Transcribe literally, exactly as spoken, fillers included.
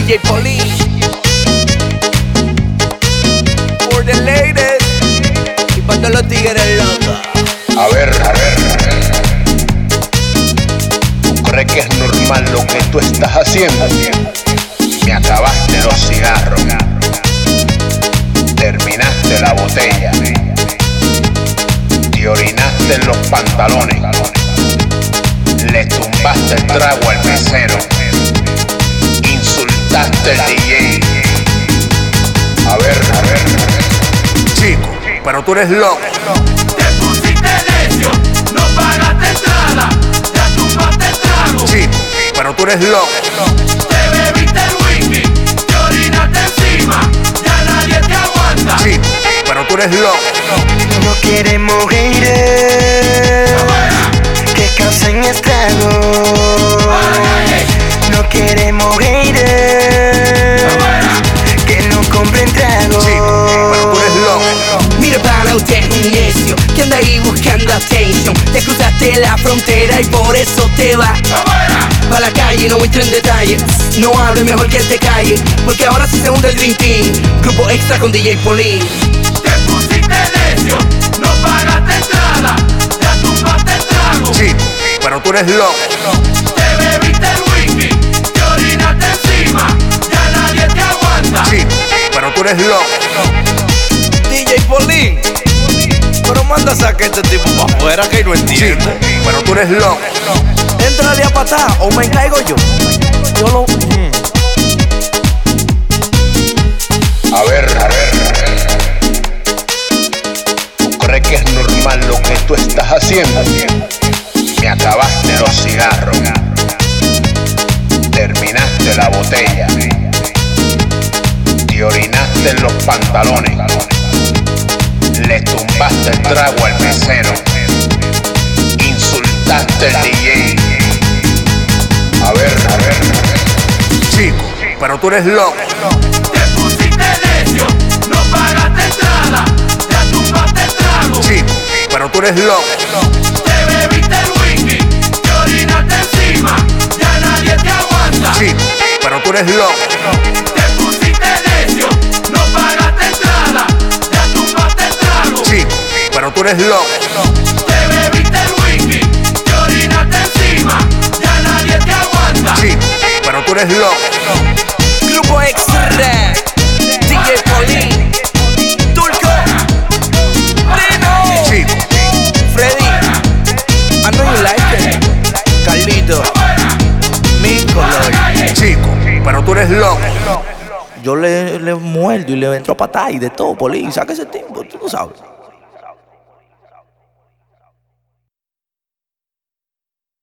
J Police. For the ladies. Y para todos los tigres locos. A ver, a ver. ¿Tú crees que es normal lo que tú estás haciendo? Me acabaste los cigarros. Terminaste la botella. Te orinaste en los pantalones. Le tumbaste el trago al mesero. Insultaste al D J. A ver, a ver. Chico, pero tú eres loco. Te pusiste necio, no pagaste entrada, ya tumbaste el trago. Chico, pero tú eres loco. Te bebiste el whisky, te orinaste encima, ya nadie te aguanta. Chico, pero tú eres loco. No queremos haters que causen estragos. No queremos haters que no compren tragos. Chico, pero tú eres loco. Mira para usted es un necio que anda ahí buscando attention. Te cruzaste la frontera y por eso te vas pa' la calle, no entro en detalles. No hable, mejor que te calle, porque ahora sí se hunde el Dream Team. Grupo extra con D J Police. Te pusiste necio, no pagaste entrada, ya tumbaste el trago. Chico, pero tú eres loco. Te bebiste el whisky, te orinaste encima, ya nadie te aguanta. Chico, pero tú eres loco. D J Police. Pero manda a sacar este tipo pa' afuera que no Chico, entiende. pero tú eres loco. Entrale a patada o me caigo yo. Yo lo. Mm. A ver, a ver. ¿Tú crees que es normal lo que tú estás haciendo? Me acabaste los cigarros. Terminaste la botella. Te orinaste en los pantalones. Le tumbaste el trago al mesero. Insultaste al D J. A ver, a ver. Chico, pero tú eres loco. Te pusiste necio, no pagaste entrada, ya tumbaste el trago. Chico, pero tú eres loco. Te bebiste el whisky, te orinaste encima, ya nadie te aguanta. Chico, pero tú eres loco. Te pusiste necio, no pagaste entrada, ya tumbaste el trago. Chico, pero tú eres loco. Te bebiste el whisky, te orinaste encima, ya nadie te aguanta. Chico, pero tú eres loco. Grupo extra. D J Police. Turco. Dino. Chico, Freddy. I know you like it. Carlito. Mi color. chico, pero tú eres loco. Yo le, le muerdo y le entro a patada y de todo, Police. Saca ese tiempo, tú no sabes.